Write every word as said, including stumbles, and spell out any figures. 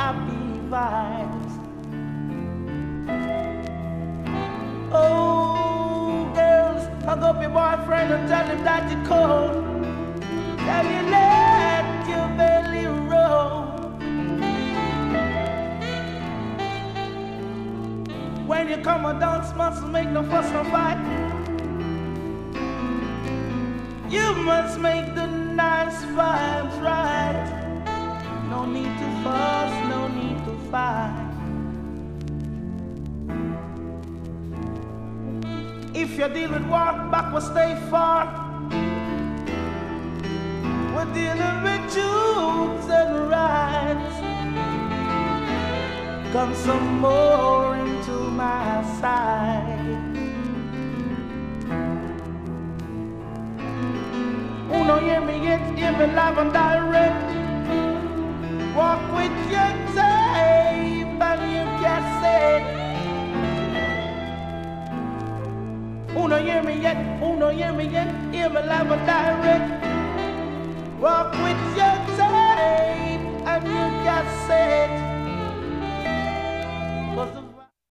happy vibes. Oh, girls, hug up your boyfriend and tell him that you're cold. Tell you let your belly roll. When you come and dance, must make no fuss or fight. You must make the nice vibes right. No need to fuss, no need to fight. If you deal with walk back, we'll stay far. We're dealing with truths and rights. Come some more into my side. Who no hear me yet, hear me live and direct. Walk with your tape and your cassette. Who no hear me yet, who no hear me yet, hear me live and direct. Walk with your tape and your cassette.